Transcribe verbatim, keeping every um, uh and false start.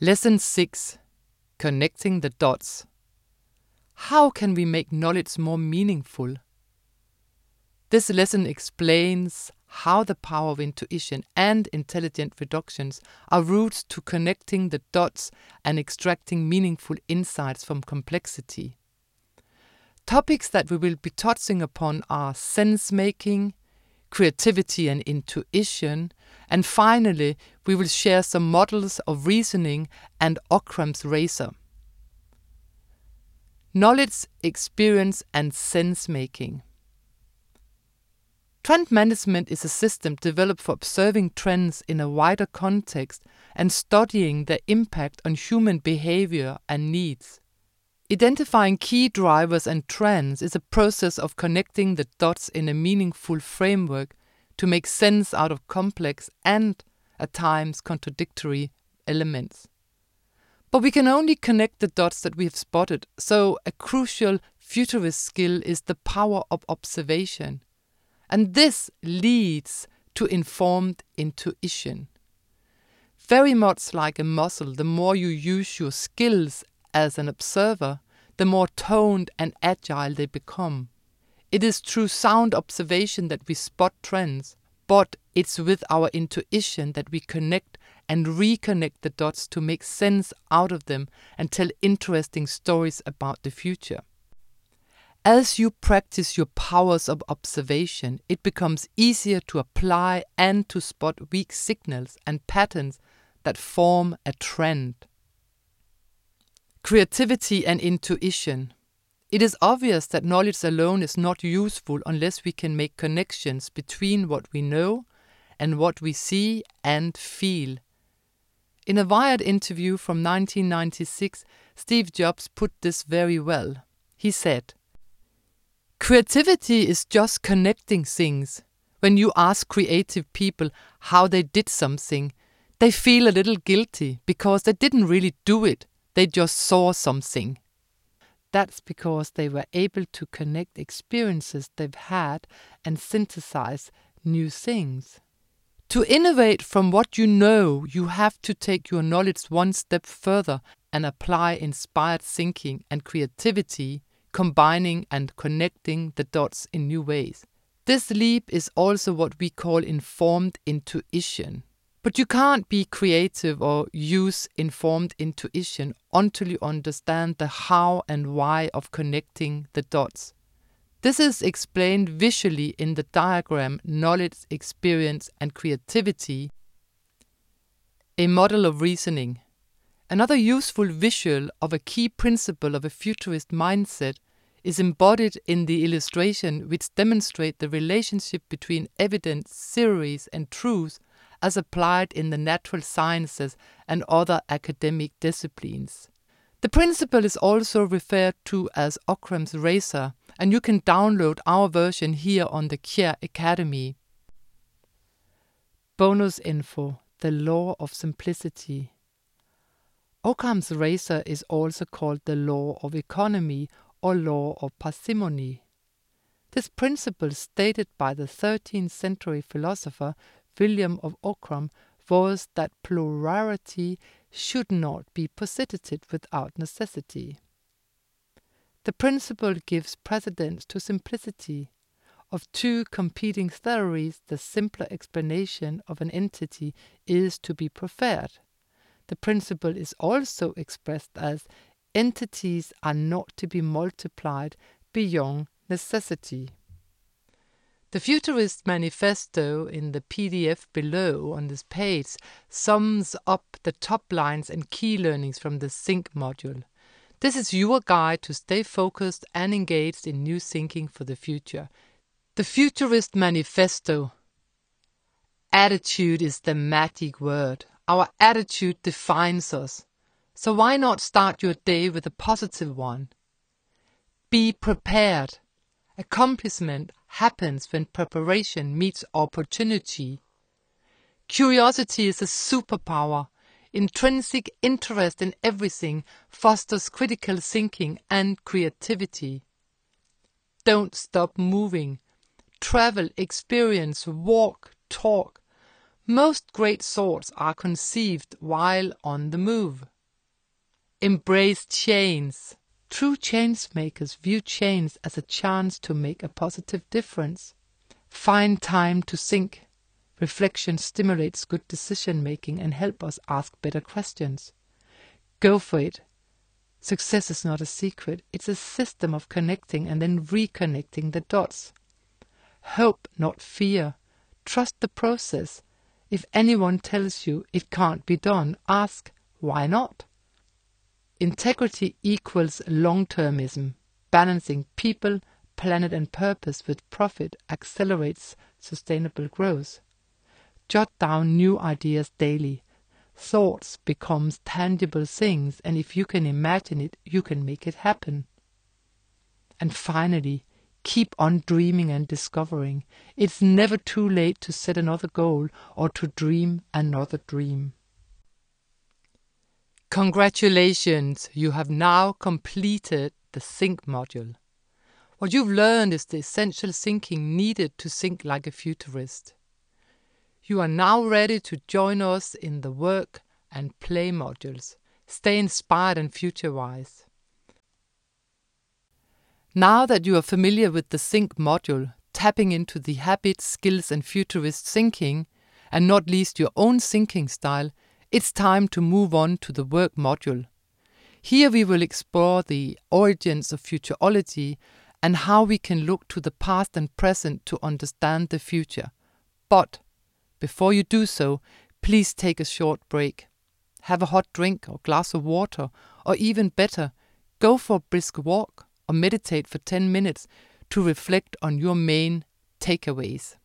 Lesson six. Connecting the dots. How can we make knowledge more meaningful? This lesson explains how the power of intuition and intelligent reductions are routes to connecting the dots and extracting meaningful insights from complexity. Topics that we will be touching upon are sense-making, creativity and intuition, and finally we will share some models of reasoning and Occam's razor. Knowledge, experience and sense-making. Trend management is a system developed for observing trends in a wider context and studying their impact on human behavior and needs. Identifying key drivers and trends is a process of connecting the dots in a meaningful framework to make sense out of complex and, at times, contradictory elements. But we can only connect the dots that we have spotted, so a crucial futurist skill is the power of observation. And this leads to informed intuition. Very much like a muscle, the more you use your skills as an observer, the more toned and agile they become. It is through sound observation that we spot trends, but it's with our intuition that we connect and reconnect the dots to make sense out of them and tell interesting stories about the future. As you practice your powers of observation, it becomes easier to apply and to spot weak signals and patterns that form a trend. Creativity and intuition. It is obvious that knowledge alone is not useful unless we can make connections between what we know and what we see and feel. In a Wired interview from nineteen ninety-six, Steve Jobs put this very well. He said, "Creativity is just connecting things. When you ask creative people how they did something, they feel a little guilty because they didn't really do it. They just saw something." That's because they were able to connect experiences they've had and synthesize new things. To innovate from what you know, you have to take your knowledge one step further and apply inspired thinking and creativity, combining and connecting the dots in new ways. This leap is also what we call informed intuition. But you can't be creative or use informed intuition until you understand the how and why of connecting the dots. This is explained visually in the diagram Knowledge, Experience and Creativity, a model of reasoning. Another useful visual of a key principle of a futurist mindset is embodied in the illustration which demonstrates the relationship between evidence, theories and truths as applied in the natural sciences and other academic disciplines. The principle is also referred to as Occam's razor, and you can download our version here on the Kjær Academy. Bonus info: the law of simplicity. Occam's razor is also called the law of economy or law of parsimony. This principle, stated by the thirteenth century philosopher William of Ockham, was that plurality should not be posited without necessity. The principle gives precedence to simplicity. Of two competing theories, the simpler explanation of an entity is to be preferred. The principle is also expressed as entities are not to be multiplied beyond necessity. The Futurist Manifesto in the P D F below on this page sums up the top lines and key learnings from the Think module. This is your guide to stay focused and engaged in new thinking for the future. The Futurist Manifesto. Attitude is the magic word. Our attitude defines us. So why not start your day with a positive one? Be prepared. Accomplishment happens when preparation meets opportunity. Curiosity is a superpower. Intrinsic interest in everything fosters critical thinking and creativity. Don't stop moving. Travel, experience, walk, talk. Most great thoughts are conceived while on the move. Embrace change. True change makers view change as a chance to make a positive difference. Find time to think. Reflection stimulates good decision making and helps us ask better questions. Go for it. Success is not a secret. It's a system of connecting and then reconnecting the dots. Hope, not fear. Trust the process. If anyone tells you it can't be done, ask, why not? Integrity equals long-termism. Balancing people, planet and purpose with profit accelerates sustainable growth. Jot down new ideas daily. Thoughts becomes tangible things, and if you can imagine it, you can make it happen. And finally, keep on dreaming and discovering. It's never too late to set another goal or to dream another dream. Congratulations, you have now completed the Think module. What you've learned is the essential thinking needed to think like a futurist. You are now ready to join us in the work and play modules. Stay inspired and future-wise. Now that you are familiar with the Think module, tapping into the habits, skills and futurist thinking, and not least your own thinking style, it's time to move on to the work module. Here we will explore the origins of futurology and how we can look to the past and present to understand the future. But before you do so, please take a short break. Have a hot drink or glass of water, or even better, go for a brisk walk or meditate for ten minutes to reflect on your main takeaways.